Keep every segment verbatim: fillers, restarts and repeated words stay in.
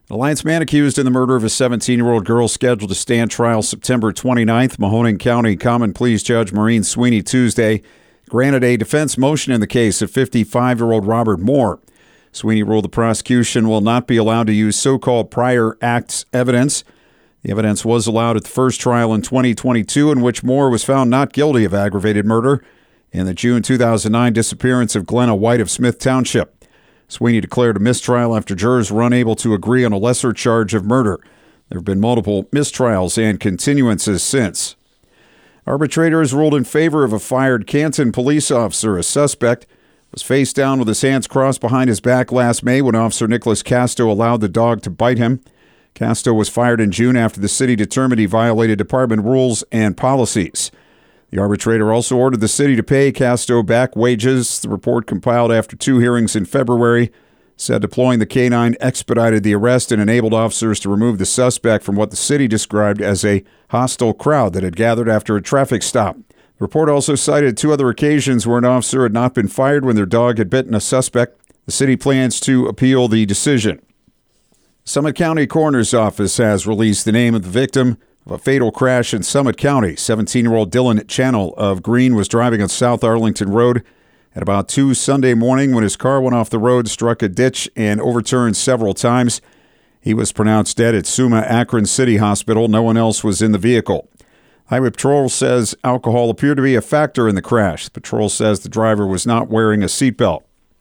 Alliance man accused in the murder of a seventeen-year-old girl scheduled to stand trial September twenty-ninth. Mahoning County Common Pleas Judge Maureen Sweeney Tuesday granted a defense motion in the case of fifty-five-year-old Robert Moore. Sweeney ruled the prosecution will not be allowed to use so-called prior acts evidence. The evidence was allowed at the first trial in twenty twenty-two, in which Moore was found not guilty of aggravated murder in the June two thousand nine disappearance of Glenna White of Smith Township. Sweeney declared a mistrial after jurors were unable to agree on a lesser charge of murder. There have been multiple mistrials and continuances since. Arbitrators ruled in favor of a fired Canton police officer. A suspect was face down with his hands crossed behind his back last May when Officer Nicholas Casto allowed the dog to bite him. Casto was fired in June after the city determined he violated department rules and policies. The arbitrator also ordered the city to pay Casto back wages. The report, compiled after two hearings in February, said deploying the canine expedited the arrest and enabled officers to remove the suspect from what the city described as a hostile crowd that had gathered after a traffic stop. The report also cited two other occasions where an officer had not been fired when their dog had bitten a suspect. The city plans to appeal the decision. Summit County Coroner's Office has released the name of the victim of a fatal crash in Summit County. seventeen-year-old Dylan Channel of Green was driving on South Arlington Road at about two Sunday morning when his car went off the road, struck a ditch, and overturned several times. He was pronounced dead at Summa Akron City Hospital. No one else was in the vehicle. Highway Patrol says alcohol appeared to be a factor in the crash. The patrol says the driver was not wearing a seatbelt.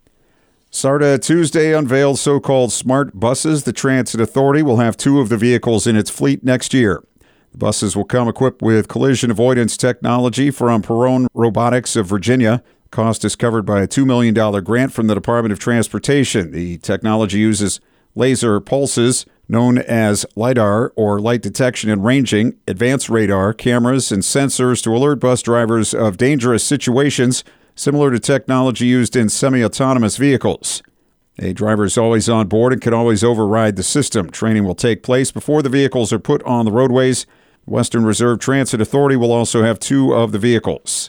SARTA Tuesday unveiled so-called smart buses. The Transit Authority will have two of the vehicles in its fleet next year. The buses will come equipped with collision avoidance technology from Perrone Robotics of Virginia. Cost is covered by a two million dollars grant from the Department of Transportation. The technology uses laser pulses, known as LiDAR, or light detection and ranging, advanced radar, cameras, and sensors to alert bus drivers of dangerous situations, similar to technology used in semi-autonomous vehicles. A driver is always on board and can always override the system. Training will take place before the vehicles are put on the roadways. Western Reserve Transit Authority will also have two of the vehicles.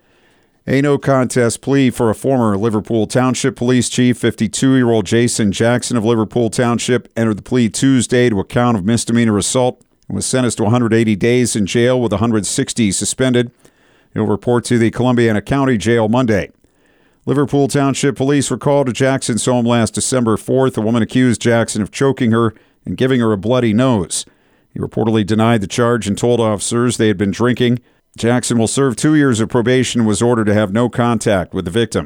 A no-contest plea for a former Liverpool Township Police Chief, fifty-two-year-old Jason Jackson of Liverpool Township, entered the plea Tuesday to a count of misdemeanor assault and was sentenced to one hundred eighty days in jail with one hundred sixty suspended. He'll report to the Columbiana County Jail Monday. Liverpool Township Police were called to Jackson's home last December fourth. A woman accused Jackson of choking her and giving her a bloody nose. He reportedly denied the charge and told officers they had been drinking. Jackson will serve two years of probation and was ordered to have no contact with the victim.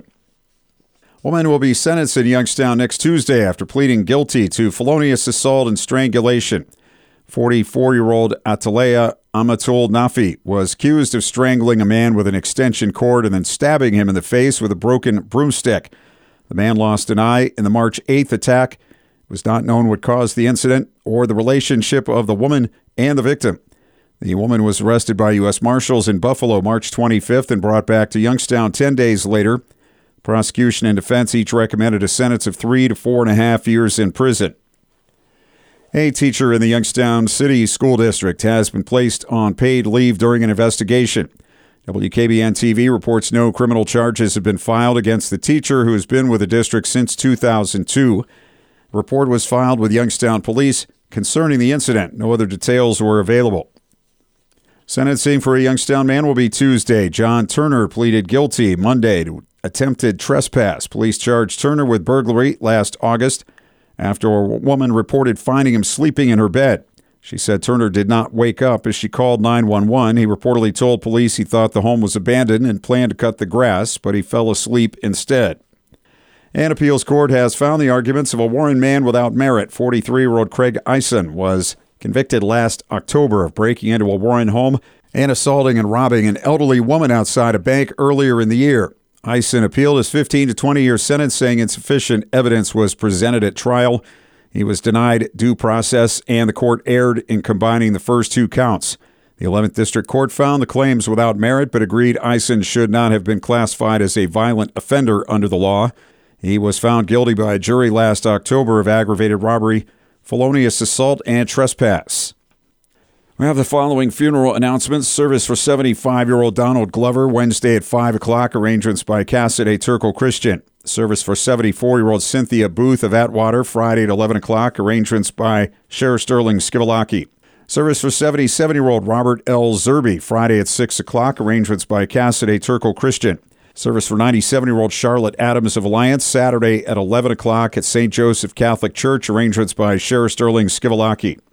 Woman will be sentenced in Youngstown next Tuesday after pleading guilty to felonious assault and strangulation. forty-four-year-old Atalaya Amatul Nafi was accused of strangling a man with an extension cord and then stabbing him in the face with a broken broomstick. The man lost an eye in the March eighth attack. It was not known what caused the incident or the relationship of the woman and the victim. The woman was arrested by U S Marshals in Buffalo March twenty-fifth and brought back to Youngstown ten days later. Prosecution and defense each recommended a sentence of three to four and a half years in prison. A teacher in the Youngstown City School District has been placed on paid leave during an investigation. W K B N T V reports no criminal charges have been filed against the teacher who has been with the district since two thousand two. A report was filed with Youngstown Police concerning the incident. No other details were available. Sentencing for a Youngstown man will be Tuesday. John Turner pleaded guilty Monday to attempted trespass. Police charged Turner with burglary last August after a woman reported finding him sleeping in her bed. She said Turner did not wake up as she called nine one one. He reportedly told police he thought the home was abandoned and planned to cut the grass, but he fell asleep instead. An appeals court has found the arguments of a Warren man without merit. forty-three-year-old Craig Eisen was convicted last October of breaking into a Warren home and assaulting and robbing an elderly woman outside a bank earlier in the year. Eisen appealed his fifteen to twenty-year sentence, saying insufficient evidence was presented at trial. He was denied due process, and the court erred in combining the first two counts. The eleventh District Court found the claims without merit, but agreed Eisen should not have been classified as a violent offender under the law. He was found guilty by a jury last October of aggravated robbery, felonious assault, and trespass. We have the following funeral announcements. Service for seventy-five-year-old Donald Glover, Wednesday at five o'clock. Arrangements by Cassidy Turkle Christian. Service for seventy-four-year-old Cynthia Booth of Atwater, Friday at eleven o'clock. Arrangements by Sheriff Sterling Skivalaki. Service for seventy-seven-year-old Robert L. Zerby, Friday at six o'clock. Arrangements by Cassidy Turkle Christian. Service for ninety-seven-year-old Charlotte Adams of Alliance, Saturday at eleven o'clock at Saint Joseph Catholic Church. Arrangements by Sheriff Sterling Skivalaki.